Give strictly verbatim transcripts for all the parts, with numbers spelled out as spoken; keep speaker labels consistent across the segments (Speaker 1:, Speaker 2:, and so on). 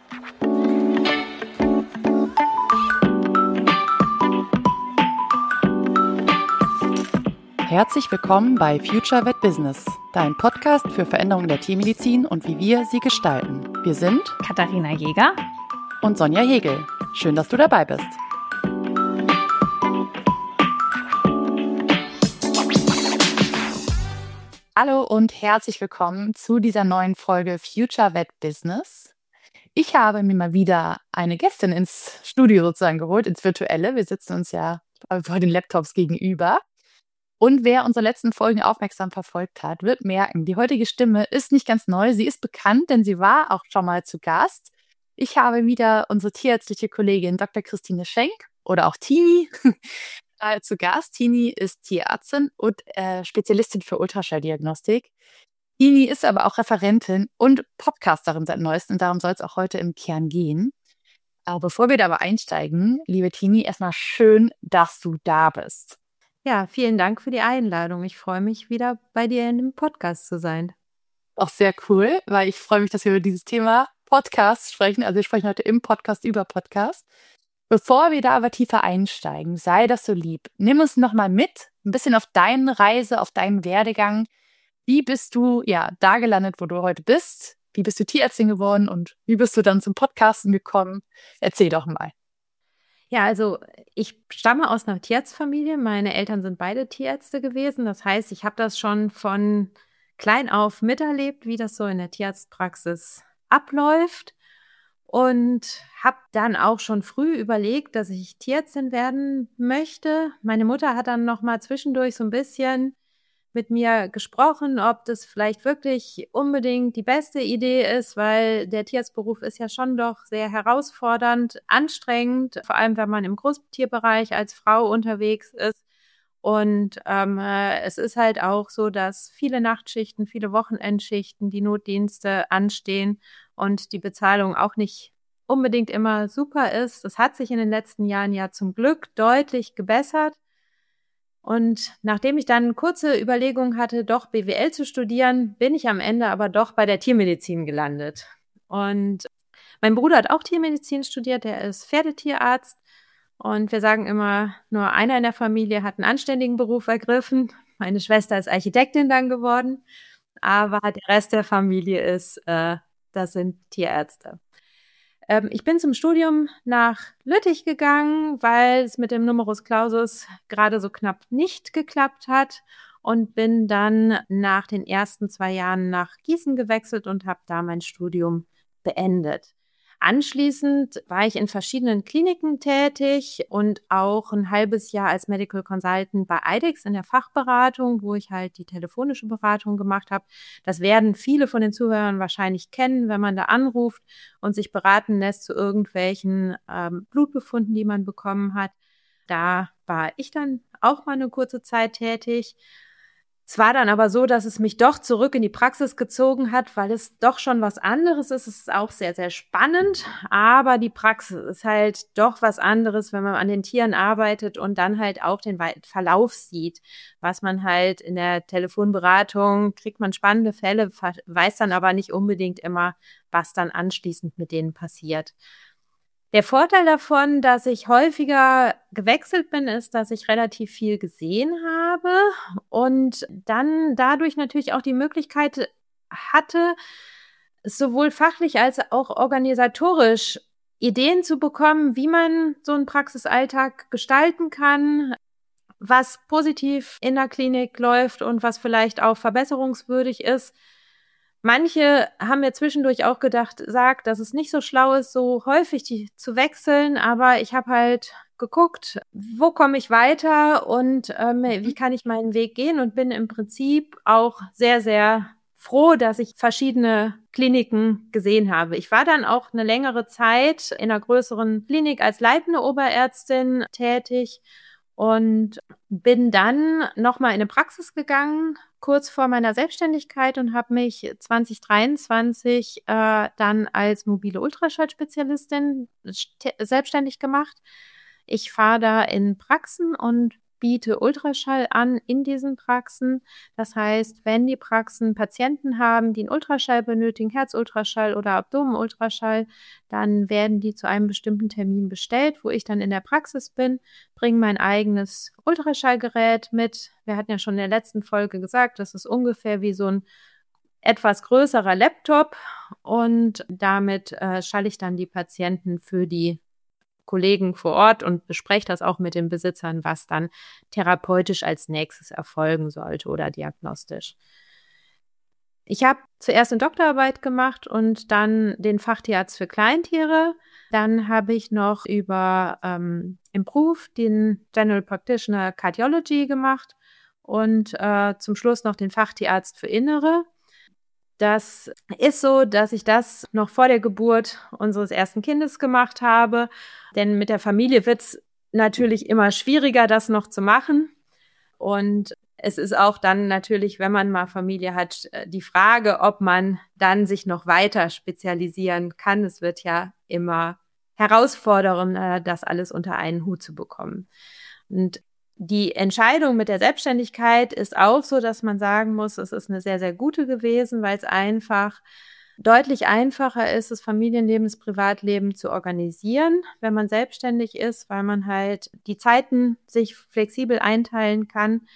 Speaker 1: Herzlich willkommen bei Future Vet Business, dein Podcast für Veränderungen der Tiermedizin und wie wir sie gestalten. Wir sind
Speaker 2: Katharina Jäger
Speaker 1: und Sonja Hegel. Schön, dass du dabei bist. Hallo und herzlich willkommen zu dieser neuen Folge Future Vet Business. Ich habe mir mal wieder eine Gästin ins Studio sozusagen geholt, ins Virtuelle. Wir sitzen uns ja vor den Laptops gegenüber. Und wer unsere letzten Folgen aufmerksam verfolgt hat, wird merken, die heutige Stimme ist nicht ganz neu. Sie ist bekannt, denn sie war auch schon mal zu Gast. Ich habe wieder unsere tierärztliche Kollegin Doktor Christine Schenk oder auch Tini äh, zu Gast. Tini ist Tierärztin und äh, Spezialistin für Ultraschalldiagnostik. Tini ist aber auch Referentin und Podcasterin seit Neuestem und darum soll es auch heute im Kern gehen. Aber bevor wir da aber einsteigen, liebe Tini, erstmal schön, dass du da bist.
Speaker 2: Ja, vielen Dank für die Einladung. Ich freue mich, wieder bei dir in dem Podcast zu sein.
Speaker 1: Auch sehr cool, weil ich freue mich, dass wir über dieses Thema Podcast sprechen. Also wir sprechen heute im Podcast über Podcast. Bevor wir da aber tiefer einsteigen, sei das so lieb. Nimm uns nochmal mit, ein bisschen auf deine Reise, auf deinen Werdegang. Wie bist du ja da gelandet, wo du heute bist? Wie bist du Tierärztin geworden und wie bist du dann zum Podcasten gekommen? Erzähl doch mal.
Speaker 2: Ja, also ich stamme aus einer Tierarztfamilie. Meine Eltern sind beide Tierärzte gewesen. Das heißt, ich habe das schon von klein auf miterlebt, wie das so in der Tierarztpraxis abläuft. Und habe dann auch schon früh überlegt, dass ich Tierärztin werden möchte. Meine Mutter hat dann noch mal zwischendurch so ein bisschen mit mir gesprochen, ob das vielleicht wirklich unbedingt die beste Idee ist, weil der Tierarztberuf ist ja schon doch sehr herausfordernd, anstrengend, vor allem wenn man im Großtierbereich als Frau unterwegs ist. Und ähm, äh, es ist halt auch so, dass viele Nachtschichten, viele Wochenendschichten, die Notdienste anstehen und die Bezahlung auch nicht unbedingt immer super ist. Das hat sich in den letzten Jahren ja zum Glück deutlich gebessert. Und nachdem ich dann kurze Überlegungen hatte, doch B W L zu studieren, bin ich am Ende aber doch bei der Tiermedizin gelandet. Und mein Bruder hat auch Tiermedizin studiert, der ist Pferdetierarzt. Und wir sagen immer, nur einer in der Familie hat einen anständigen Beruf ergriffen. Meine Schwester ist Architektin dann geworden, aber der Rest der Familie ist, äh, das sind Tierärzte. Ich bin zum Studium nach Lüttich gegangen, weil es mit dem Numerus Clausus gerade so knapp nicht geklappt hat und bin dann nach den ersten zwei Jahren nach Gießen gewechselt und habe da mein Studium beendet. Anschließend war ich in verschiedenen Kliniken tätig und auch ein halbes Jahr als Medical Consultant bei IDEXX in der Fachberatung, wo ich halt die telefonische Beratung gemacht habe. Das werden viele von den Zuhörern wahrscheinlich kennen, wenn man da anruft und sich beraten lässt zu irgendwelchen ähm, Blutbefunden, die man bekommen hat. Da war ich dann auch mal eine kurze Zeit tätig. Es war dann aber so, dass es mich doch zurück in die Praxis gezogen hat, weil es doch schon was anderes ist. Es ist auch sehr, sehr spannend, aber die Praxis ist halt doch was anderes, wenn man an den Tieren arbeitet und dann halt auch den Verlauf sieht. Was man halt in der Telefonberatung kriegt man spannende Fälle, weiß dann aber nicht unbedingt immer, was dann anschließend mit denen passiert. Der Vorteil davon, dass ich häufiger gewechselt bin, ist, dass ich relativ viel gesehen habe und dann dadurch natürlich auch die Möglichkeit hatte, sowohl fachlich als auch organisatorisch Ideen zu bekommen, wie man so einen Praxisalltag gestalten kann, was positiv in der Klinik läuft und was vielleicht auch verbesserungswürdig ist. Manche haben mir zwischendurch auch gedacht, sagt, dass es nicht so schlau ist, so häufig die zu wechseln, aber ich habe halt geguckt, wo komme ich weiter und ähm, wie kann ich meinen Weg gehen und bin im Prinzip auch sehr, sehr froh, dass ich verschiedene Kliniken gesehen habe. Ich war dann auch eine längere Zeit in einer größeren Klinik als leitende Oberärztin tätig und bin dann nochmal in eine Praxis gegangen, kurz vor meiner Selbstständigkeit und habe mich zwanzig dreiundzwanzig äh, dann als mobile Ultraschallspezialistin st- selbstständig gemacht. Ich fahre da in Praxen und biete Ultraschall an in diesen Praxen. Das heißt, wenn die Praxen Patienten haben, die einen Ultraschall benötigen, Herzultraschall oder Abdomenultraschall, dann werden die zu einem bestimmten Termin bestellt, wo ich dann in der Praxis bin, bringe mein eigenes Ultraschallgerät mit. Wir hatten ja schon in der letzten Folge gesagt, das ist ungefähr wie so ein etwas größerer Laptop und damit äh, schalle ich dann die Patienten für die Kollegen vor Ort und bespreche das auch mit den Besitzern, was dann therapeutisch als nächstes erfolgen sollte oder diagnostisch. Ich habe zuerst eine Doktorarbeit gemacht und dann den Fachtierarzt für Kleintiere. Dann habe ich noch über ähm, Improve den General Practitioner Cardiology gemacht und äh, zum Schluss noch den Fachtierarzt für Innere. Das ist so, dass ich das noch vor der Geburt unseres ersten Kindes gemacht habe, denn mit der Familie wird es natürlich immer schwieriger, das noch zu machen. Und es ist auch dann natürlich, wenn man mal Familie hat, die Frage, ob man dann sich noch weiter spezialisieren kann. Es wird ja immer herausfordernder, das alles unter einen Hut zu bekommen. Und die Entscheidung mit der Selbstständigkeit ist auch so, dass man sagen muss, es ist eine sehr, sehr gute gewesen, weil es einfach deutlich einfacher ist, das Familienleben, das Privatleben zu organisieren, wenn man selbstständig ist, weil man halt die Zeiten sich flexibel einteilen kann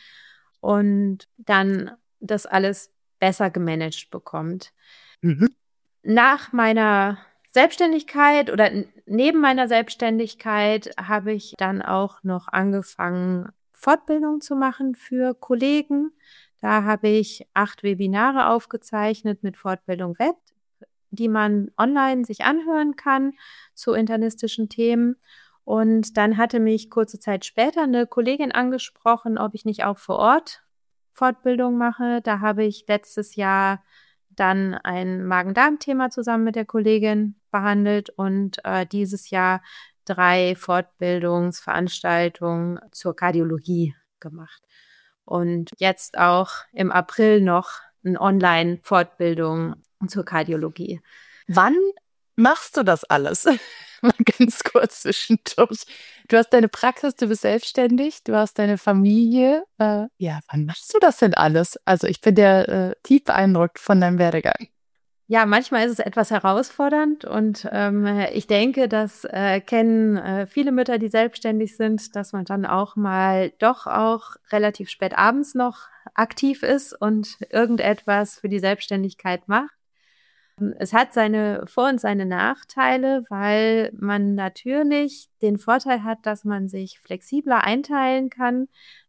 Speaker 2: und dann das alles besser gemanagt bekommt. Mhm. Nach meiner Selbstständigkeit oder neben meiner Selbstständigkeit habe ich dann auch noch angefangen, Fortbildung zu machen für Kollegen. Da habe ich acht Webinare aufgezeichnet mit Fortbildung Web, die man online sich anhören kann zu internistischen Themen. Und dann hatte mich kurze Zeit später eine Kollegin angesprochen, ob ich nicht auch vor Ort Fortbildung mache. Da habe ich letztes Jahr dann ein Magen-Darm-Thema zusammen mit der Kollegin behandelt und äh, dieses Jahr drei Fortbildungsveranstaltungen zur Kardiologie gemacht. Und jetzt auch im April noch eine Online-Fortbildung zur Kardiologie.
Speaker 1: Wann machst du das alles? Mal ganz kurz zwischendurch. Du hast deine Praxis, du bist selbstständig, du hast deine Familie. Äh, ja, wann machst du das denn alles? Also ich bin ja äh, tief beeindruckt von deinem Werdegang.
Speaker 2: Ja, manchmal ist es etwas herausfordernd und ähm, ich denke, das äh, kennen äh, viele Mütter, die selbstständig sind, dass man dann auch mal doch auch relativ spät abends noch aktiv ist und irgendetwas für die Selbstständigkeit macht. Es hat seine Vor- und seine Nachteile, weil man natürlich den Vorteil hat, dass man sich flexibler einteilen kann,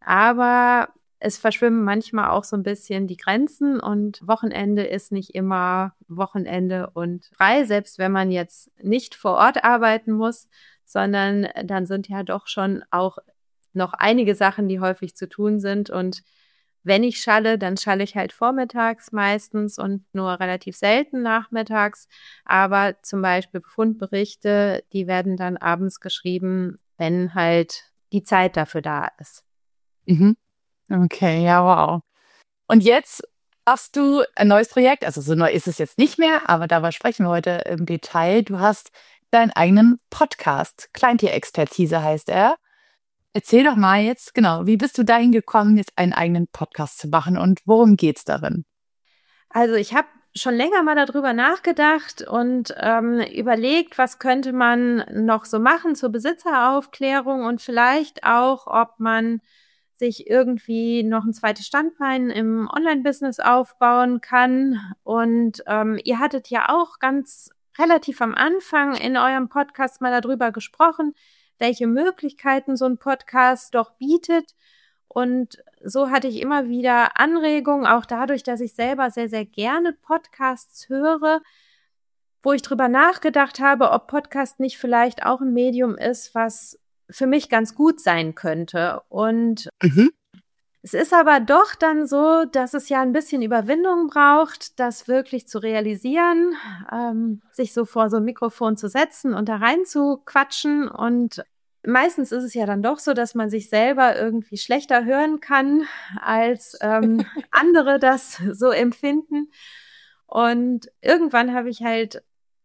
Speaker 2: aber es verschwimmen manchmal auch so ein bisschen die Grenzen und Wochenende ist nicht immer Wochenende und frei, selbst wenn man jetzt nicht vor Ort arbeiten muss, sondern dann sind ja doch schon auch noch einige Sachen, die häufig zu tun sind und wenn ich schalle, dann schalle ich halt vormittags meistens und nur relativ selten nachmittags. Aber zum Beispiel Befundberichte, die werden dann abends geschrieben, wenn halt die Zeit dafür da ist.
Speaker 1: Mhm. Okay, ja, wow. Und jetzt hast du ein neues Projekt, also so neu ist es jetzt nicht mehr, aber darüber sprechen wir heute im Detail. Du hast deinen eigenen Podcast, Kleintierexpertise heißt er. Erzähl doch mal jetzt, genau, wie bist du dahin gekommen, jetzt einen eigenen Podcast zu machen und worum geht's darin?
Speaker 2: Also ich habe schon länger mal darüber nachgedacht und ähm, überlegt, was könnte man noch so machen zur Besitzeraufklärung und vielleicht auch, ob man sich irgendwie noch ein zweites Standbein im Online-Business aufbauen kann. Und ähm, ihr hattet ja auch ganz relativ am Anfang in eurem Podcast mal darüber gesprochen, welche Möglichkeiten so ein Podcast doch bietet. Und so hatte ich immer wieder Anregungen, auch dadurch, dass ich selber sehr, sehr gerne Podcasts höre, wo ich drüber nachgedacht habe, ob Podcast nicht vielleicht auch ein Medium ist, was für mich ganz gut sein könnte. Und mhm. Es ist aber doch dann so, dass es ja ein bisschen Überwindung braucht, das wirklich zu realisieren, ähm, sich so vor so ein Mikrofon zu setzen und da rein zu quatschen. Und meistens ist es ja dann doch so, dass man sich selber irgendwie schlechter hören kann, als ähm, andere das so empfinden. Und irgendwann habe ich halt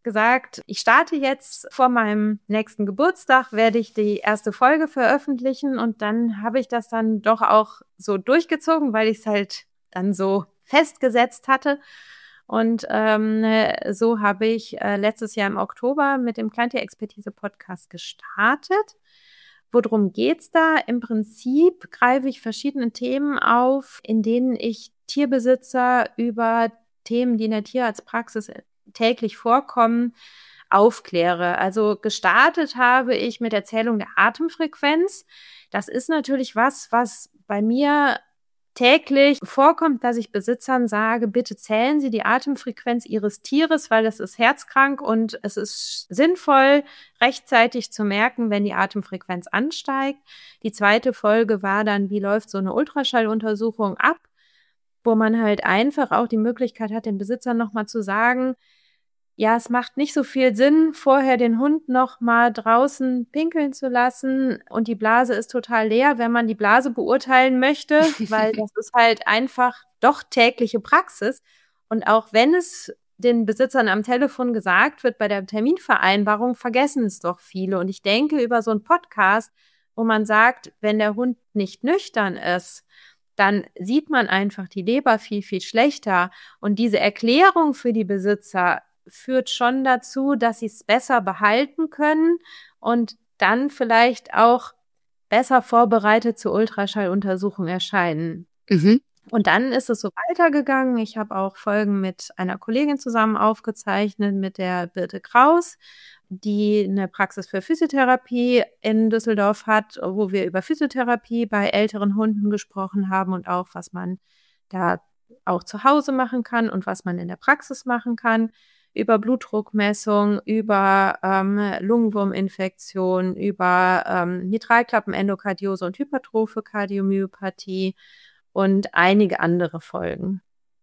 Speaker 2: gesagt, ich starte jetzt vor meinem nächsten Geburtstag, werde ich die erste Folge veröffentlichen und dann habe ich das dann doch auch so durchgezogen, weil ich es halt dann so festgesetzt hatte. Und ähm, so habe ich äh, letztes Jahr im Oktober mit dem Kleintierexpertise-Podcast gestartet. Worum geht's da? Im Prinzip greife ich verschiedene Themen auf, in denen ich Tierbesitzer über Themen, die in der Tierarztpraxis täglich vorkommen, aufkläre. Also gestartet habe ich mit Erzählung der Atemfrequenz. Das ist natürlich was, was bei mir täglich vorkommt, dass ich Besitzern sage, bitte zählen Sie die Atemfrequenz Ihres Tieres, weil es ist herzkrank und es ist sinnvoll, rechtzeitig zu merken, wenn die Atemfrequenz ansteigt. Die zweite Folge war dann, wie läuft so eine Ultraschalluntersuchung ab, wo man halt einfach auch die Möglichkeit hat, den Besitzern nochmal zu sagen, ja, es macht nicht so viel Sinn, vorher den Hund noch mal draußen pinkeln zu lassen und die Blase ist total leer, wenn man die Blase beurteilen möchte, weil das ist halt einfach doch tägliche Praxis. Und auch wenn es den Besitzern am Telefon gesagt wird, bei der Terminvereinbarung vergessen es doch viele. Und ich denke, über so einen Podcast, wo man sagt, wenn der Hund nicht nüchtern ist, dann sieht man einfach die Leber viel, viel schlechter. Und diese Erklärung für die Besitzer führt schon dazu, dass sie es besser behalten können und dann vielleicht auch besser vorbereitet zur Ultraschalluntersuchung erscheinen.
Speaker 1: Mhm.
Speaker 2: Und dann ist es so weitergegangen. Ich habe auch Folgen mit einer Kollegin zusammen aufgezeichnet, mit der Birte Kraus, die eine Praxis für Physiotherapie in Düsseldorf hat, wo wir über Physiotherapie bei älteren Hunden gesprochen haben und auch, was man da auch zu Hause machen kann und was man in der Praxis machen kann. Über Blutdruckmessung, über ähm, Lungenwurminfektion, über ähm, Mitralklappenendokardiose und hypertrophe Kardiomyopathie und einige andere Folgen.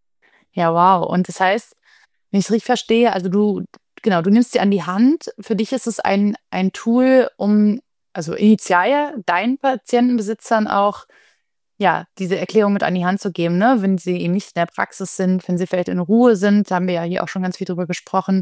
Speaker 1: Ja, wow. Und das heißt, wenn ich es richtig verstehe, also du, genau, du nimmst sie an die Hand. Für dich ist es ein, ein Tool, um, also initial deinen Patientenbesitzern auch ja, diese Erklärung mit an die Hand zu geben, ne? Wenn sie eben nicht in der Praxis sind, wenn sie vielleicht in Ruhe sind, da haben wir ja hier auch schon ganz viel drüber gesprochen,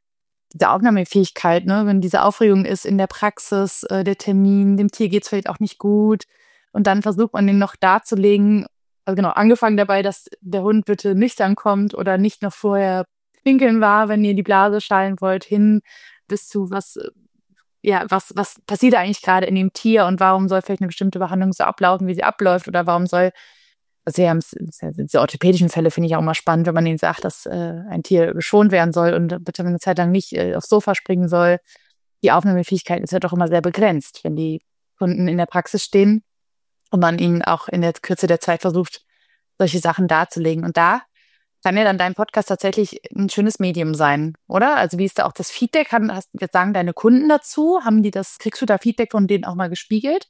Speaker 1: diese Aufnahmefähigkeit, ne? Wenn diese Aufregung ist in der Praxis, äh, der Termin, dem Tier geht's vielleicht auch nicht gut und dann versucht man den noch darzulegen, also genau, angefangen dabei, dass der Hund bitte nüchtern kommt oder nicht noch vorher pinkeln war, wenn ihr die Blase schallen wollt, hin bis zu was ja, was, was passiert eigentlich gerade in dem Tier und warum soll vielleicht eine bestimmte Behandlung so ablaufen, wie sie abläuft oder warum soll, also ja, diese orthopädischen Fälle finde ich auch immer spannend, wenn man ihnen sagt, dass äh, ein Tier geschont werden soll und bitte eine Zeit lang nicht äh, aufs Sofa springen soll. Die Aufnahmefähigkeit ist ja doch immer sehr begrenzt, wenn die Kunden in der Praxis stehen und man ihnen auch in der Kürze der Zeit versucht, solche Sachen darzulegen. Und da kann ja dann dein Podcast tatsächlich ein schönes Medium sein, oder? Also wie ist da auch das Feedback? Haben, hast, jetzt sagen deine Kunden dazu? Haben die das, kriegst du da Feedback von denen auch mal gespiegelt?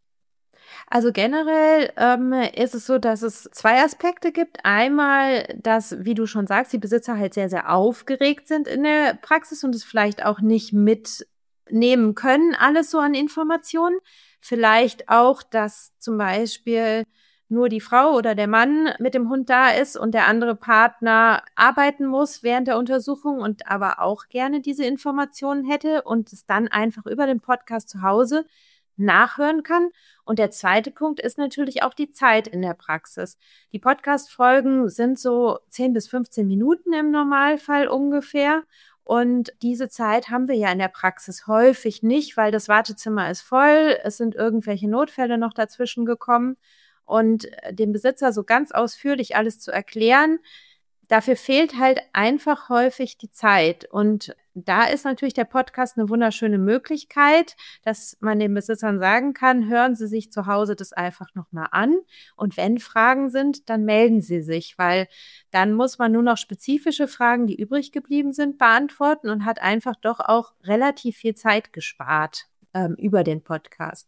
Speaker 2: Also generell ähm, ist es so, dass es zwei Aspekte gibt. Einmal, dass, wie du schon sagst, die Besitzer halt sehr, sehr aufgeregt sind in der Praxis und es vielleicht auch nicht mitnehmen können, alles so an Informationen. Vielleicht auch, dass zum Beispiel nur die Frau oder der Mann mit dem Hund da ist und der andere Partner arbeiten muss während der Untersuchung und aber auch gerne diese Informationen hätte und es dann einfach über den Podcast zu Hause nachhören kann. Und der zweite Punkt ist natürlich auch die Zeit in der Praxis. Die Podcast-Folgen sind so zehn bis fünfzehn Minuten im Normalfall ungefähr. Und diese Zeit haben wir ja in der Praxis häufig nicht, weil das Wartezimmer ist voll. Es sind irgendwelche Notfälle noch dazwischen gekommen. Und dem Besitzer so ganz ausführlich alles zu erklären, dafür fehlt halt einfach häufig die Zeit. Und da ist natürlich der Podcast eine wunderschöne Möglichkeit, dass man den Besitzern sagen kann, hören Sie sich zu Hause das einfach nochmal an. Und wenn Fragen sind, dann melden Sie sich, weil dann muss man nur noch spezifische Fragen, die übrig geblieben sind, beantworten und hat einfach doch auch relativ viel Zeit gespart ähm, über den Podcast.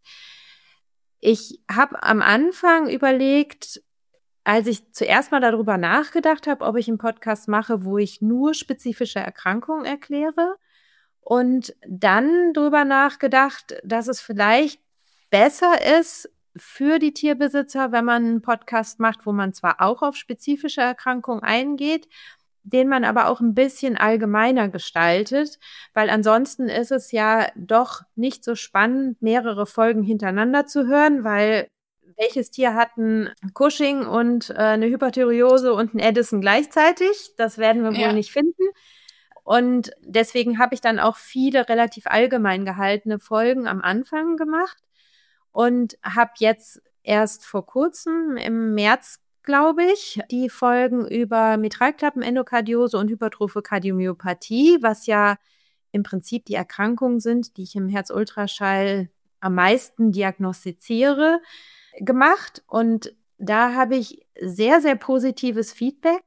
Speaker 2: Ich habe am Anfang überlegt, als ich zuerst mal darüber nachgedacht habe, ob ich einen Podcast mache, wo ich nur spezifische Erkrankungen erkläre und dann darüber nachgedacht, dass es vielleicht besser ist für die Tierbesitzer, wenn man einen Podcast macht, wo man zwar auch auf spezifische Erkrankungen eingeht, den man aber auch ein bisschen allgemeiner gestaltet, weil ansonsten ist es ja doch nicht so spannend, mehrere Folgen hintereinander zu hören, weil welches Tier hat ein Cushing und äh, eine Hyperthyreose und ein Addison gleichzeitig? Das werden wir
Speaker 1: Ja.
Speaker 2: wohl nicht finden. Und deswegen habe ich dann auch viele relativ allgemein gehaltene Folgen am Anfang gemacht und habe jetzt erst vor kurzem im März, glaube ich, die Folgen über Mitralklappenendokardiose und hypertrophe Kardiomyopathie, was ja im Prinzip die Erkrankungen sind, die ich im Herzultraschall am meisten diagnostiziere, gemacht. Und da habe ich sehr, sehr positives Feedback.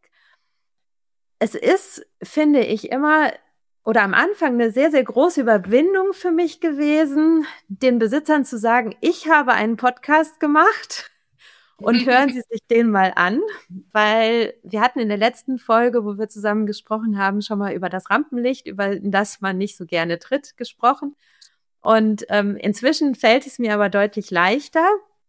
Speaker 2: Es ist, finde ich, immer oder am Anfang eine sehr, sehr große Überwindung für mich gewesen, den Besitzern zu sagen, ich habe einen Podcast gemacht und hören Sie sich den mal an, weil wir hatten in der letzten Folge, wo wir zusammen gesprochen haben, schon mal über das Rampenlicht, über das man nicht so gerne tritt, gesprochen. Und ähm, inzwischen fällt es mir aber deutlich leichter.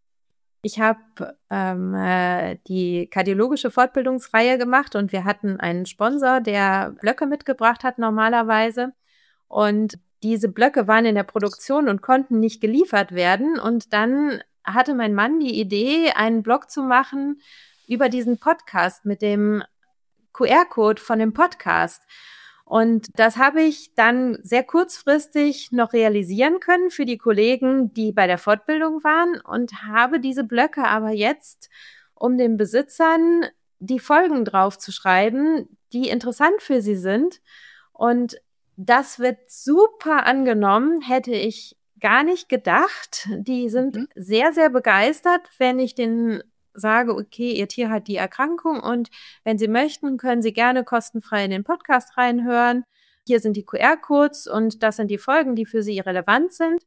Speaker 2: Ich habe ähm, äh, die kardiologische Fortbildungsreihe gemacht und wir hatten einen Sponsor, der Blöcke mitgebracht hat normalerweise. Und diese Blöcke waren in der Produktion und konnten nicht geliefert werden. Und dann hatte mein Mann die Idee, einen Blog zu machen über diesen Podcast mit dem Q R-Code von dem Podcast. Und das habe ich dann sehr kurzfristig noch realisieren können für die Kollegen, die bei der Fortbildung waren und habe diese Blöcke aber jetzt, um den Besitzern die Folgen drauf zu schreiben, die interessant für sie sind. Und das wird super angenommen, hätte ich gar nicht gedacht. Die sind mhm. sehr, sehr begeistert, wenn ich den sage, okay, Ihr Tier hat die Erkrankung und wenn Sie möchten, können Sie gerne kostenfrei in den Podcast reinhören. Hier sind die Q R-Codes und das sind die Folgen, die für Sie relevant sind.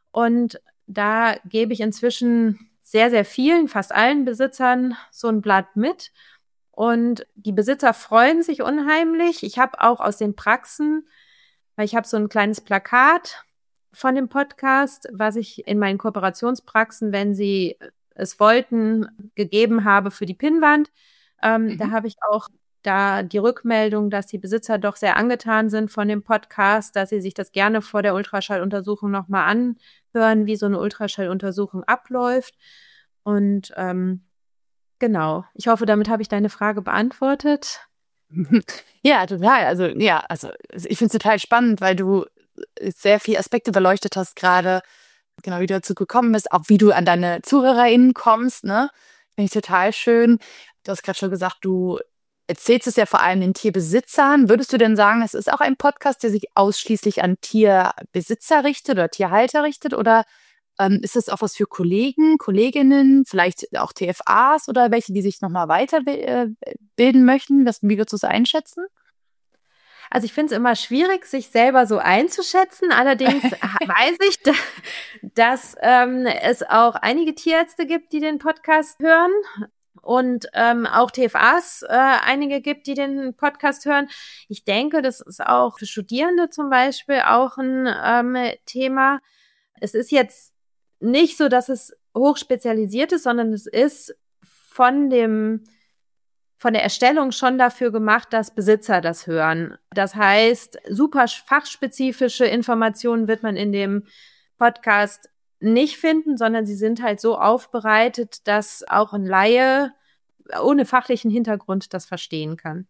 Speaker 2: Und da gebe ich inzwischen sehr, sehr vielen, fast allen Besitzern so ein Blatt mit. Und die Besitzer freuen sich unheimlich. Ich habe auch aus den Praxen, weil ich habe so ein kleines Plakat von dem Podcast, was ich in meinen Kooperationspraxen, wenn sie es wollten, gegeben habe für die Pinnwand. Ähm, mhm. Da habe ich auch da die Rückmeldung, dass die Besitzer doch sehr angetan sind von dem Podcast, dass sie sich das gerne vor der Ultraschalluntersuchung nochmal anhören, wie so eine Ultraschalluntersuchung abläuft. Und ähm, genau, ich hoffe, damit habe ich deine Frage beantwortet.
Speaker 1: Ja, total. Also ja, also ich finde es total spannend, weil du sehr viele Aspekte beleuchtet hast gerade, genau, wie du dazu gekommen bist, auch wie du an deine ZuhörerInnen kommst, ne? Finde ich total schön. Du hast gerade schon gesagt, du erzählst es ja vor allem den Tierbesitzern. Würdest du denn sagen, es ist auch ein Podcast, der sich ausschließlich an Tierbesitzer richtet oder Tierhalter richtet? Oder ähm, ist das auch was für Kollegen, Kolleginnen, vielleicht auch T F As oder welche, die sich nochmal weiterbilden möchten? Was, wie würdest du es einschätzen?
Speaker 2: Also ich finde es immer schwierig, sich selber so einzuschätzen. Allerdings weiß ich, dass, dass ähm, es auch einige Tierärzte gibt, die den Podcast hören und ähm, auch T F As äh, einige gibt, die den Podcast hören. Ich denke, das ist auch für Studierende zum Beispiel auch ein ähm, Thema. Es ist jetzt nicht so, dass es hochspezialisiert ist, sondern es ist von dem von der Erstellung schon dafür gemacht, dass Besitzer das hören. Das heißt, super fachspezifische Informationen wird man in dem Podcast nicht finden, sondern sie sind halt so aufbereitet, dass auch ein Laie ohne fachlichen Hintergrund das verstehen kann.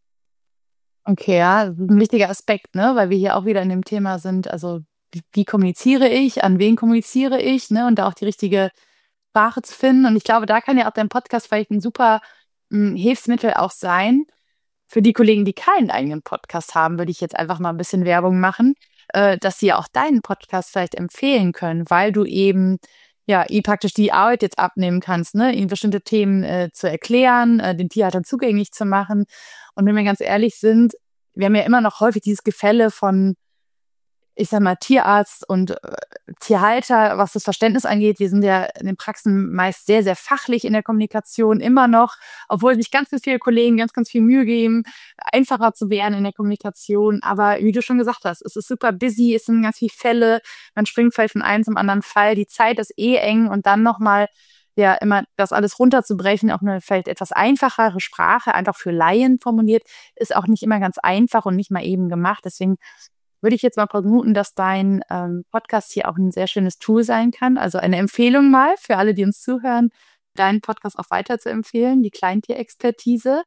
Speaker 1: Okay, ja, das ist ein wichtiger Aspekt, ne, weil wir hier auch wieder in dem Thema sind, also wie, wie kommuniziere ich, an wen kommuniziere ich, ne, und da auch die richtige Sprache zu finden. Und ich glaube, da kann ja auch dein Podcast vielleicht ein super Hilfsmittel auch sein. Für die Kollegen, die keinen eigenen Podcast haben, würde ich jetzt einfach mal ein bisschen Werbung machen, äh, dass sie auch deinen Podcast vielleicht empfehlen können, weil du eben ja ihnen praktisch die Arbeit jetzt abnehmen kannst, ne, ihnen bestimmte Themen äh, zu erklären, äh, den Tierhaltern zugänglich zu machen. Und wenn wir ganz ehrlich sind, wir haben ja immer noch häufig dieses Gefälle von, ich sag mal, Tierarzt und äh, Tierhalter, was das Verständnis angeht. Wir sind ja in den Praxen meist sehr, sehr fachlich in der Kommunikation immer noch, obwohl sich ganz, ganz viele Kollegen ganz, ganz viel Mühe geben, einfacher zu werden in der Kommunikation. Aber wie du schon gesagt hast, es ist super busy, es sind ganz viele Fälle, man springt vielleicht von einem zum anderen Fall, die Zeit ist eh eng und dann nochmal ja immer das alles runterzubrechen, auch eine vielleicht etwas einfachere Sprache, einfach für Laien formuliert, ist auch nicht immer ganz einfach und nicht mal eben gemacht. Deswegen würde ich jetzt mal vermuten, dass dein ähm, Podcast hier auch ein sehr schönes Tool sein kann. Also eine Empfehlung mal für alle, die uns zuhören, deinen Podcast auch weiter zu empfehlen, die Kleintierexpertise.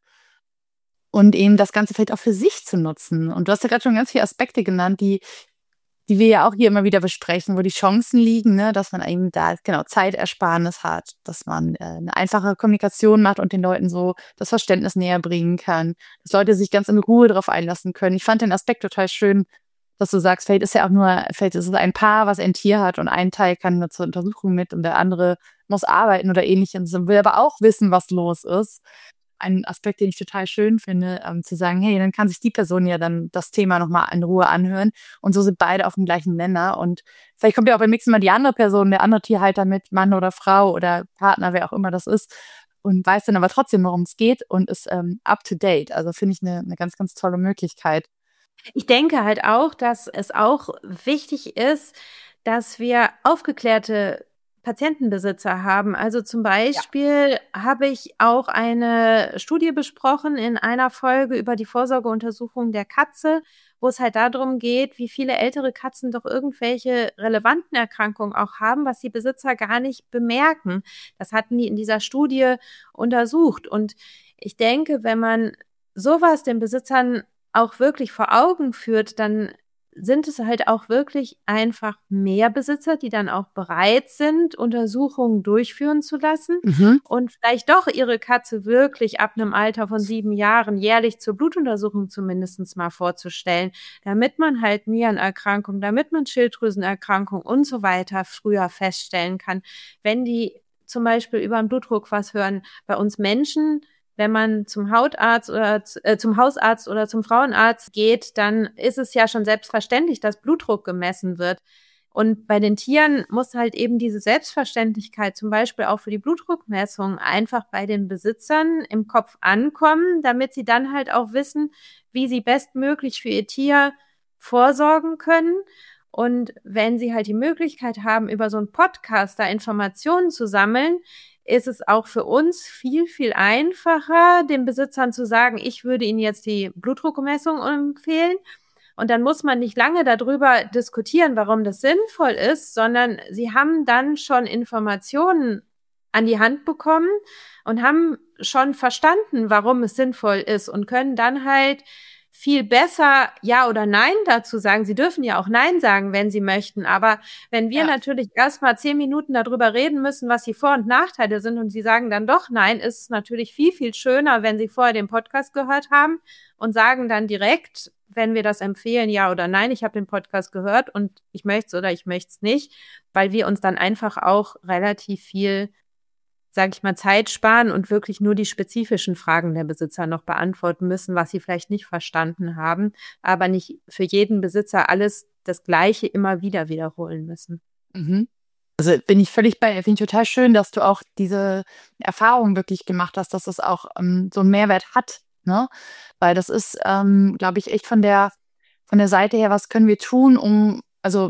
Speaker 1: Und eben das Ganze vielleicht auch für sich zu nutzen. Und du hast ja gerade schon ganz viele Aspekte genannt, die, die wir ja auch hier immer wieder besprechen, wo die Chancen liegen, ne, dass man eben da genau Zeitersparnis hat, dass man äh, eine einfache Kommunikation macht und den Leuten so das Verständnis näher bringen kann, dass Leute sich ganz in Ruhe darauf einlassen können. Ich fand den Aspekt total schön, dass du sagst, vielleicht ist ja auch nur, vielleicht ist es ein Paar, was ein Tier hat und ein Teil kann nur zur Untersuchung mit und der andere muss arbeiten oder ähnliches und will aber auch wissen, was los ist. Ein Aspekt, den ich total schön finde, ähm, zu sagen, hey, dann kann sich die Person ja dann das Thema nochmal in Ruhe anhören und so sind beide auf dem gleichen Nenner und vielleicht kommt ja auch beim nächsten Mal die andere Person, der andere Tierhalter mit, Mann oder Frau oder Partner, wer auch immer das ist und weiß dann aber trotzdem, worum es geht und ist ähm, up to date. Also finde ich eine, eine ganz, ganz tolle Möglichkeit.
Speaker 2: Ich denke halt auch, dass es auch wichtig ist, dass wir aufgeklärte Patientenbesitzer haben. Also zum Beispiel ja. habe ich auch eine Studie besprochen in einer Folge über die Vorsorgeuntersuchung der Katze, wo es halt darum geht, wie viele ältere Katzen doch irgendwelche relevanten Erkrankungen auch haben, was die Besitzer gar nicht bemerken. Das hatten die in dieser Studie untersucht. Und ich denke, wenn man sowas den Besitzern auch wirklich vor Augen führt, dann sind es halt auch wirklich einfach mehr Besitzer, die dann auch bereit sind, Untersuchungen durchführen zu lassen mhm. und vielleicht doch ihre Katze wirklich ab einem Alter von sieben Jahren jährlich zur Blutuntersuchung zumindest mal vorzustellen, damit man halt Nierenerkrankungen, damit man Schilddrüsenerkrankungen und so weiter früher feststellen kann. Wenn die zum Beispiel über den Blutdruck was hören, bei uns Menschen, wenn man zum Hautarzt oder äh, zum Hausarzt oder zum Frauenarzt geht, dann ist es ja schon selbstverständlich, dass Blutdruck gemessen wird. Und bei den Tieren muss halt eben diese Selbstverständlichkeit zum Beispiel auch für die Blutdruckmessung einfach bei den Besitzern im Kopf ankommen, damit sie dann halt auch wissen, wie sie bestmöglich für ihr Tier vorsorgen können. Und wenn sie halt die Möglichkeit haben, über so einen Podcast da Informationen zu sammeln, ist es auch für uns viel, viel einfacher, den Besitzern zu sagen, ich würde ihnen jetzt die Blutdruckmessung empfehlen. Und dann muss man nicht lange darüber diskutieren, warum das sinnvoll ist, sondern sie haben dann schon Informationen an die Hand bekommen und haben schon verstanden, warum es sinnvoll ist und können dann halt viel besser Ja oder Nein dazu sagen. Sie dürfen ja auch Nein sagen, wenn sie möchten. Aber wenn wir ja. natürlich erst mal zehn Minuten darüber reden müssen, was die Vor- und Nachteile sind und sie sagen dann doch Nein, ist es natürlich viel, viel schöner, wenn sie vorher den Podcast gehört haben und sagen dann direkt, wenn wir das empfehlen, ja oder nein, ich habe den Podcast gehört und ich möchte es oder ich möchte es nicht, weil wir uns dann einfach auch relativ viel, sage ich mal, Zeit sparen und wirklich nur die spezifischen Fragen der Besitzer noch beantworten müssen, was sie vielleicht nicht verstanden haben, aber nicht für jeden Besitzer alles das Gleiche immer wieder wiederholen müssen.
Speaker 1: Mhm. Also bin ich völlig bei dir. Finde ich total schön, dass du auch diese Erfahrung wirklich gemacht hast, dass das auch ähm, so einen Mehrwert hat, ne? Weil das ist, ähm, glaube ich, echt von der von der Seite her, was können wir tun, um, also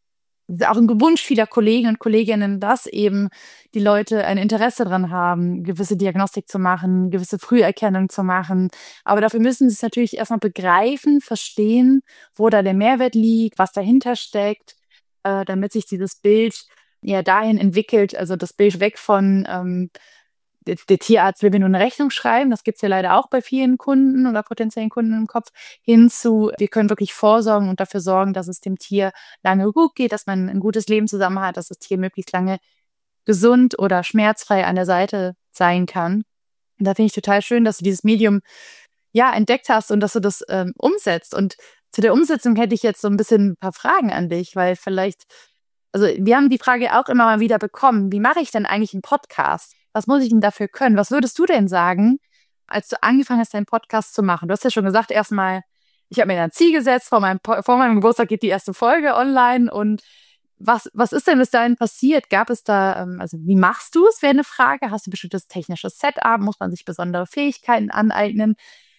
Speaker 1: auch ein Wunsch vieler Kollegen und Kolleginnen, dass eben die Leute ein Interesse daran haben, gewisse Diagnostik zu machen, gewisse Früherkennung zu machen. Aber dafür müssen sie es natürlich erstmal begreifen, verstehen, wo da der Mehrwert liegt, was dahinter steckt, äh, damit sich dieses Bild ja dahin entwickelt, also das Bild weg von ähm, der, der Tierarzt will mir nur eine Rechnung schreiben, das gibt's ja leider auch bei vielen Kunden oder potenziellen Kunden im Kopf, hin zu, wir können wirklich vorsorgen und dafür sorgen, dass es dem Tier lange gut geht, dass man ein gutes Leben zusammen hat, dass das Tier möglichst lange gesund oder schmerzfrei an der Seite sein kann. Und da finde ich total schön, dass du dieses Medium ja entdeckt hast und dass du das ähm, umsetzt. Und zu der Umsetzung hätte ich jetzt so ein bisschen ein paar Fragen an dich, weil vielleicht, also wir haben die Frage auch immer mal wieder bekommen, wie mache ich denn eigentlich einen Podcast? Was muss ich denn dafür können? Was würdest du denn sagen, als du angefangen hast, deinen Podcast zu machen? Du hast ja schon gesagt, erstmal, ich habe mir ein Ziel gesetzt, vor meinem, vor meinem Geburtstag geht die erste Folge online. Und was, was ist denn bis dahin passiert? Gab es da, also wie machst du es, wäre eine Frage. Hast du ein bestimmtes technisches Setup? Muss man sich besondere Fähigkeiten aneignen?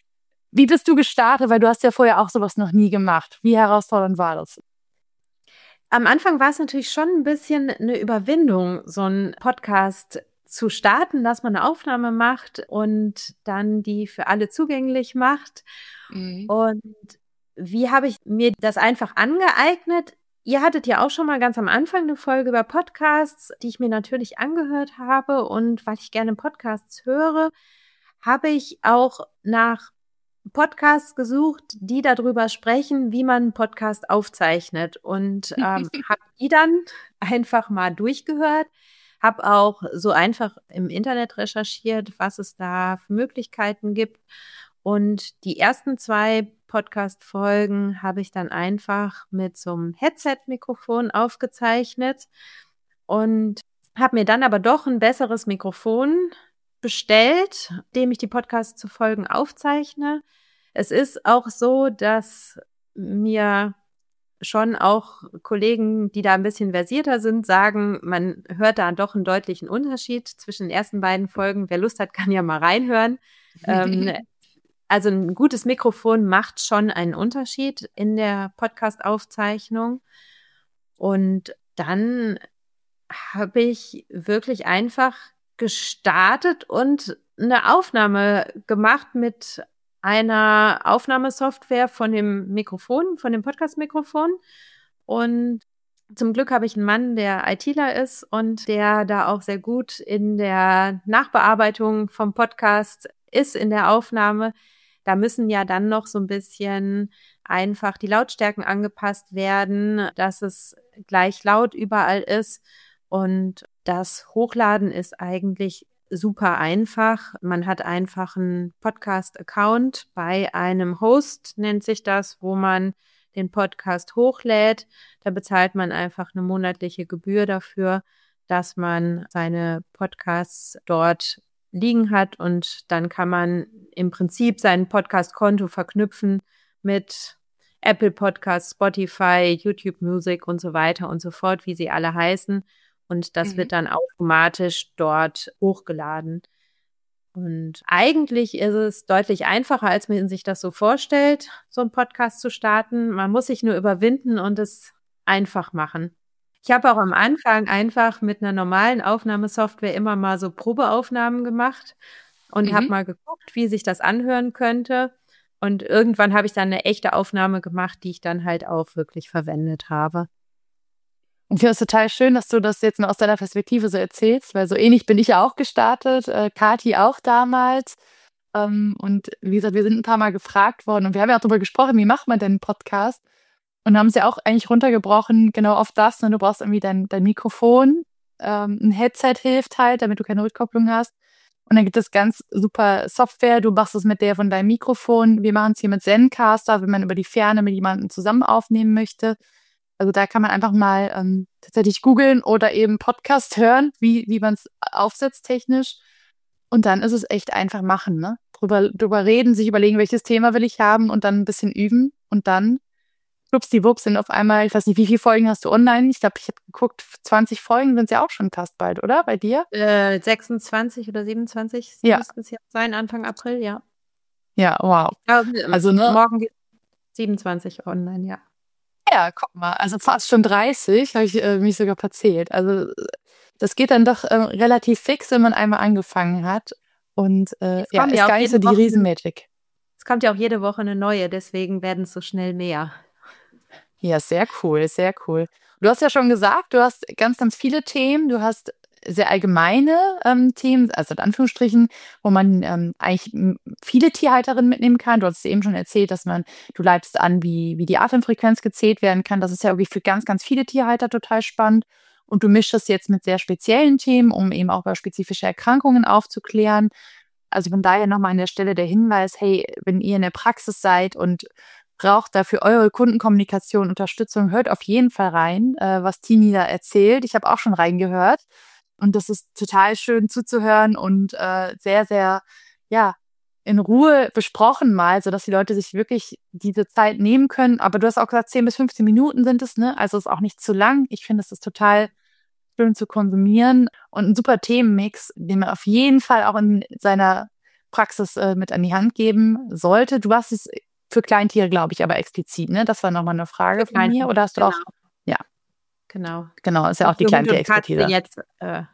Speaker 1: Wie bist du gestartet? Weil du hast ja vorher auch sowas noch nie gemacht. Wie herausfordernd war das?
Speaker 2: Am Anfang war es natürlich schon ein bisschen eine Überwindung, so einen Podcast zu starten, dass man eine Aufnahme macht und dann die für alle zugänglich macht. Mhm. Und wie habe ich mir das einfach angeeignet? Ihr hattet ja auch schon mal ganz am Anfang eine Folge über Podcasts, die ich mir natürlich angehört habe. Und weil ich gerne Podcasts höre, habe ich auch nach Podcasts gesucht, die darüber sprechen, wie man einen Podcast aufzeichnet. Und ähm, habe die dann einfach mal durchgehört. Habe auch so einfach im Internet recherchiert, was es da für Möglichkeiten gibt. Und die ersten zwei Podcast-Folgen habe ich dann einfach mit so einem Headset-Mikrofon aufgezeichnet und habe mir dann aber doch ein besseres Mikrofon bestellt, dem ich die Podcasts zu Folgen aufzeichne. Es ist auch so, dass mir schon auch Kollegen, die da ein bisschen versierter sind, sagen, man hört da doch einen deutlichen Unterschied zwischen den ersten beiden Folgen. Wer Lust hat, kann ja mal reinhören. ähm, also ein gutes Mikrofon macht schon einen Unterschied in der Podcast-Aufzeichnung. Und dann habe ich wirklich einfach gestartet und eine Aufnahme gemacht mit einer Aufnahmesoftware von dem Mikrofon, von dem Podcast-Mikrofon. Und zum Glück habe ich einen Mann, der ITler ist und der da auch sehr gut in der Nachbearbeitung vom Podcast ist, in der Aufnahme. Da müssen ja dann noch so ein bisschen einfach die Lautstärken angepasst werden, dass es gleich laut überall ist. Und das Hochladen ist eigentlich super einfach. Man hat einfach einen Podcast-Account bei einem Host, nennt sich das, wo man den Podcast hochlädt. Da bezahlt man einfach eine monatliche Gebühr dafür, dass man seine Podcasts dort liegen hat. Und dann kann man im Prinzip sein Podcast-Konto verknüpfen mit Apple Podcasts, Spotify, YouTube Music und so weiter und so fort, wie sie alle heißen. Und das mhm. wird dann automatisch dort hochgeladen. Und eigentlich ist es deutlich einfacher, als man sich das so vorstellt, so einen Podcast zu starten. Man muss sich nur überwinden und es einfach machen. Ich habe auch am Anfang einfach mit einer normalen Aufnahmesoftware immer mal so Probeaufnahmen gemacht und mhm. habe mal geguckt, wie sich das anhören könnte. Und irgendwann habe ich dann eine echte Aufnahme gemacht, die ich dann halt auch wirklich verwendet habe.
Speaker 1: Ich finde es total schön, dass du das jetzt noch aus deiner Perspektive so erzählst, weil so ähnlich bin ich ja auch gestartet, äh, Kathi auch damals. Ähm, und wie gesagt, wir sind ein paar Mal gefragt worden und wir haben ja auch darüber gesprochen, wie macht man denn einen Podcast? Und haben es ja auch eigentlich runtergebrochen, genau auf das. Ne? Du brauchst irgendwie dein, dein Mikrofon, ähm, ein Headset hilft halt, damit du keine Rückkopplung hast. Und dann gibt es ganz super Software, du machst es mit der von deinem Mikrofon. Wir machen es hier mit Zencastr, wenn man über die Ferne mit jemandem zusammen aufnehmen möchte. Also da kann man einfach mal ähm, tatsächlich googeln oder eben Podcast hören, wie, wie man es aufsetzt technisch. Und dann ist es echt einfach machen, ne? Drüber, drüber reden, sich überlegen, welches Thema will ich haben und dann ein bisschen üben. Und dann, schwuppsdiwupps, sind auf einmal, ich weiß nicht, wie viele Folgen hast du online? Ich glaube, ich habe geguckt, zwanzig Folgen sind es ja auch schon fast bald, oder? Bei dir?
Speaker 2: Äh, sechsundzwanzig oder siebenundzwanzig
Speaker 1: ja.
Speaker 2: müssten es jetzt sein, Anfang April, ja.
Speaker 1: Ja, wow.
Speaker 2: Also, ne? Morgen geht siebenundzwanzig online, ja.
Speaker 1: Ja, guck mal, also fast schon dreißig, habe ich äh, mich sogar verzählt. Also das geht dann doch äh, relativ fix, wenn man einmal angefangen hat. Und äh, ja, ist gar nicht so die Riesenmagic.
Speaker 2: Es kommt ja auch jede Woche eine neue, deswegen werden es so schnell mehr.
Speaker 1: Ja, sehr cool, sehr cool. Du hast ja schon gesagt, du hast ganz, ganz viele Themen. Du hast sehr allgemeine ähm, Themen, also in Anführungsstrichen, wo man ähm, eigentlich viele Tierhalterinnen mitnehmen kann. Du hast eben schon erzählt, dass man, du leitest an, wie, wie die Atemfrequenz gezählt werden kann. Das ist ja irgendwie für ganz, ganz viele Tierhalter total spannend. Und du mischst das jetzt mit sehr speziellen Themen, um eben auch über spezifische Erkrankungen aufzuklären. Also von daher nochmal an der Stelle der Hinweis, hey, wenn ihr in der Praxis seid und braucht da für eure Kundenkommunikation Unterstützung, hört auf jeden Fall rein, äh, was Tini da erzählt. Ich habe auch schon reingehört. Und das ist total schön zuzuhören und äh, sehr, sehr, ja, in Ruhe besprochen mal, sodass die Leute sich wirklich diese Zeit nehmen können. Aber du hast auch gesagt, zehn bis fünfzehn Minuten sind es, ne? Also ist auch nicht zu lang. Ich finde, es ist total schön zu konsumieren und ein super Themenmix, den man auf jeden Fall auch in seiner Praxis äh, mit an die Hand geben sollte. Du hast es für Kleintiere, glaube ich, aber explizit, ne? Das war nochmal eine Frage von mir. Oder hast du
Speaker 2: genau.
Speaker 1: auch, ja.
Speaker 2: Genau.
Speaker 1: Genau, ist ja auch, auch die Kleintierexpertise.
Speaker 2: Jetzt äh,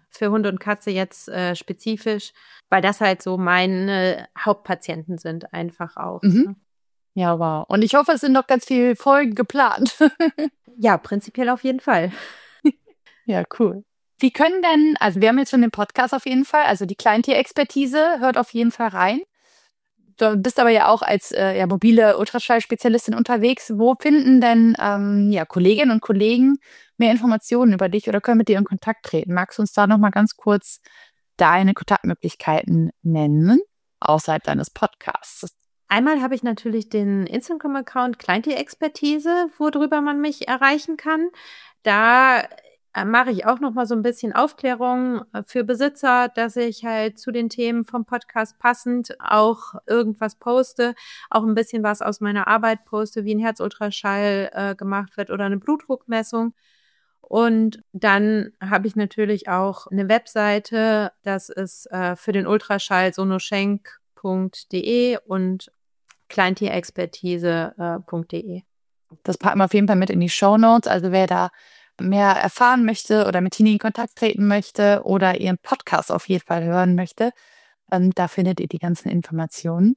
Speaker 2: für Hund und Katze jetzt äh, spezifisch, weil das halt so meine Hauptpatienten sind einfach auch.
Speaker 1: Mhm.
Speaker 2: Ne?
Speaker 1: Ja, wow. Und ich hoffe, es sind noch ganz viele Folgen geplant.
Speaker 2: Ja, prinzipiell auf jeden Fall.
Speaker 1: Ja, cool. Wie können denn, also wir haben jetzt schon den Podcast auf jeden Fall, also die Kleintierexpertise, hört auf jeden Fall rein. Du bist aber ja auch als äh, ja, mobile Ultraschallspezialistin unterwegs. Wo finden denn ähm, ja, Kolleginnen und Kollegen mehr Informationen über dich oder können mit dir in Kontakt treten? Magst du uns da nochmal ganz kurz deine Kontaktmöglichkeiten nennen, außerhalb deines Podcasts?
Speaker 2: Einmal habe ich natürlich den Instagram-Account Kleintierexpertise, worüber man mich erreichen kann. Da äh, mache ich auch noch mal so ein bisschen Aufklärung äh, für Besitzer, dass ich halt zu den Themen vom Podcast passend auch irgendwas poste, auch ein bisschen was aus meiner Arbeit poste, wie ein Herzultraschall äh, gemacht wird oder eine Blutdruckmessung. Und dann habe ich natürlich auch eine Webseite, das ist äh, für den Ultraschall sonoschenk punkt de und kleintierexpertise punkt de.
Speaker 1: Das packen wir auf jeden Fall mit in die Shownotes. Also wer da mehr erfahren möchte oder mit Tini in Kontakt treten möchte oder ihren Podcast auf jeden Fall hören möchte, ähm, da findet ihr die ganzen Informationen.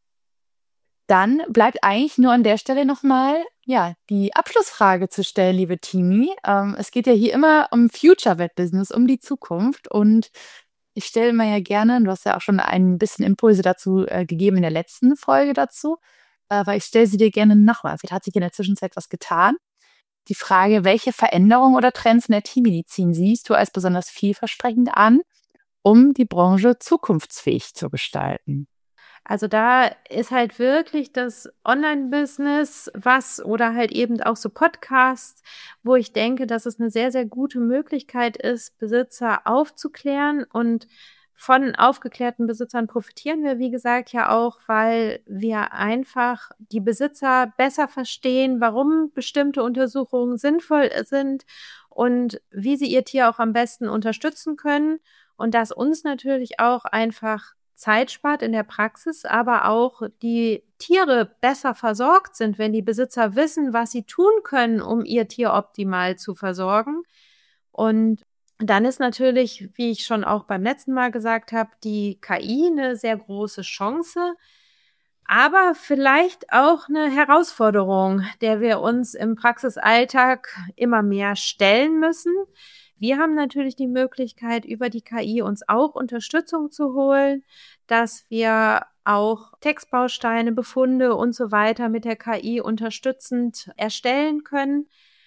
Speaker 1: Dann bleibt eigentlich nur an der Stelle nochmal ja, die Abschlussfrage zu stellen, liebe Tini. Ähm, es geht ja hier immer um Future Vet Business, um die Zukunft. Und ich stelle mir ja gerne, du hast ja auch schon ein bisschen Impulse dazu äh, gegeben in der letzten Folge dazu, äh, aber ich stelle sie dir gerne nochmal. Vielleicht hat sich in der Zwischenzeit was getan. Die Frage, welche Veränderungen oder Trends in der Tiermedizin siehst du als besonders vielversprechend an, um die Branche zukunftsfähig zu gestalten?
Speaker 2: Also da ist halt wirklich das Online-Business was oder halt eben auch so Podcasts, wo ich denke, dass es eine sehr, sehr gute Möglichkeit ist, Besitzer aufzuklären, und von aufgeklärten Besitzern profitieren wir, wie gesagt, ja auch, weil wir einfach die Besitzer besser verstehen, warum bestimmte Untersuchungen sinnvoll sind und wie sie ihr Tier auch am besten unterstützen können, und das uns natürlich auch einfach Zeit spart in der Praxis, aber auch die Tiere besser versorgt sind, wenn die Besitzer wissen, was sie tun können, um ihr Tier optimal zu versorgen. Und dann ist natürlich, wie ich schon auch beim letzten Mal gesagt habe, die K I eine sehr große Chance, aber vielleicht auch eine Herausforderung, der wir uns im Praxisalltag immer mehr stellen müssen. Wir haben natürlich die Möglichkeit, über die K I uns auch Unterstützung zu holen, dass wir auch Textbausteine, Befunde und so weiter mit der K I unterstützend erstellen können.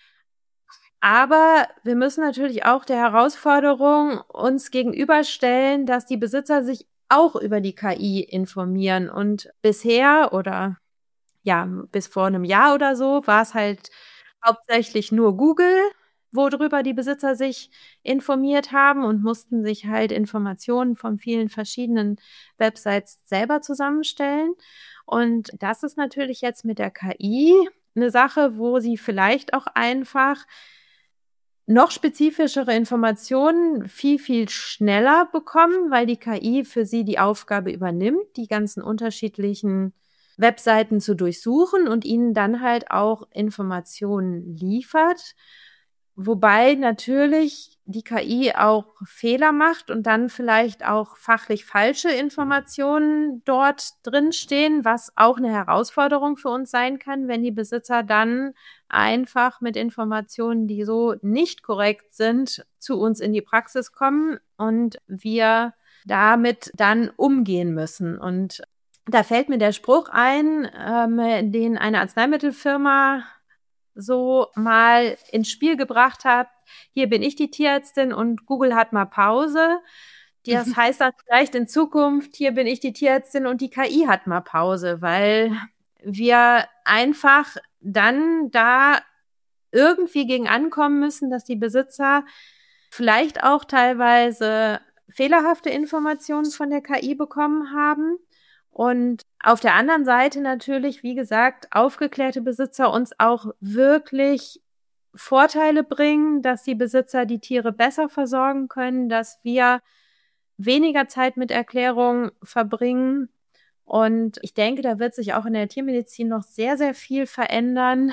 Speaker 2: Aber wir müssen natürlich auch der Herausforderung uns gegenüberstellen, dass die Besitzer sich auch über die K I informieren. Und bisher oder ja, bis vor einem Jahr oder so war es halt hauptsächlich nur Google, worüber die Besitzer sich informiert haben und mussten sich halt Informationen von vielen verschiedenen Websites selber zusammenstellen. Und das ist natürlich jetzt mit der K I eine Sache, wo sie vielleicht auch einfach noch spezifischere Informationen viel, viel schneller bekommen, weil die K I für sie die Aufgabe übernimmt, die ganzen unterschiedlichen Webseiten zu durchsuchen und ihnen dann halt auch Informationen liefert. Wobei natürlich die K I auch Fehler macht und dann vielleicht auch fachlich falsche Informationen dort drinstehen, was auch eine Herausforderung für uns sein kann, wenn die Besitzer dann einfach mit Informationen, die so nicht korrekt sind, zu uns in die Praxis kommen und wir damit dann umgehen müssen. Und da fällt mir der Spruch ein, ähm, den eine Arzneimittelfirma so mal ins Spiel gebracht hat: Hier bin ich die Tierärztin und Google hat mal Pause. Das heißt dann vielleicht in Zukunft: Hier bin ich die Tierärztin und die K I hat mal Pause, weil wir einfach dann da irgendwie gegen ankommen müssen, dass die Besitzer vielleicht auch teilweise fehlerhafte Informationen von der K I bekommen haben. Und auf der anderen Seite natürlich, wie gesagt, aufgeklärte Besitzer uns auch wirklich Vorteile bringen, dass die Besitzer die Tiere besser versorgen können, dass wir weniger Zeit mit Erklärungen verbringen. Und ich denke, da wird sich auch in der Tiermedizin noch sehr, sehr viel verändern.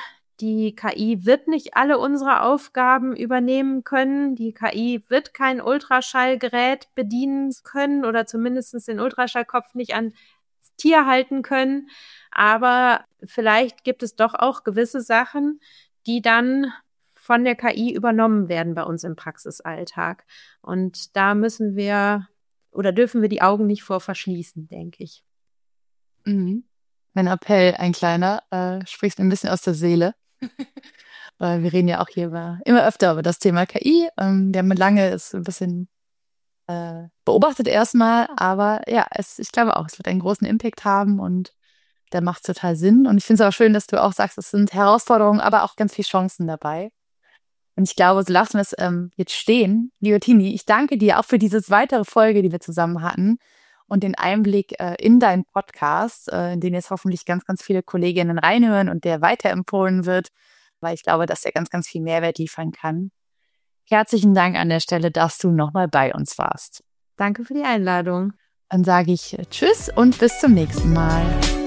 Speaker 2: die K I wird nicht alle unsere Aufgaben übernehmen können. Die K I wird kein Ultraschallgerät bedienen können oder zumindest den Ultraschallkopf nicht ans Tier halten können. Aber vielleicht gibt es doch auch gewisse Sachen, die dann von der K I übernommen werden bei uns im Praxisalltag. Und da müssen wir oder dürfen wir die Augen nicht vor verschließen, denke ich.
Speaker 1: Mhm. Mein Appell, ein kleiner, äh, sprichst mir ein bisschen aus der Seele. Weil wir reden ja auch hier über, immer öfter über das Thema K I. Ähm, wir haben lange es ein bisschen äh, beobachtet erstmal, aber ja, es, ich glaube auch, es wird einen großen Impact haben und der macht total Sinn. Und ich finde es auch schön, dass du auch sagst, es sind Herausforderungen, aber auch ganz viele Chancen dabei. Und ich glaube, so lassen wir es ähm, jetzt stehen. Liebe Tini, ich danke dir auch für diese weitere Folge, die wir zusammen hatten und den Einblick äh, in deinen Podcast, äh, in den jetzt hoffentlich ganz, ganz viele Kolleginnen reinhören und der weiterempfohlen wird, weil ich glaube, dass er ganz, ganz viel Mehrwert liefern kann. Herzlichen Dank an der Stelle, dass du nochmal bei uns warst.
Speaker 2: Danke für die Einladung.
Speaker 1: Dann sage ich Tschüss und bis zum nächsten Mal.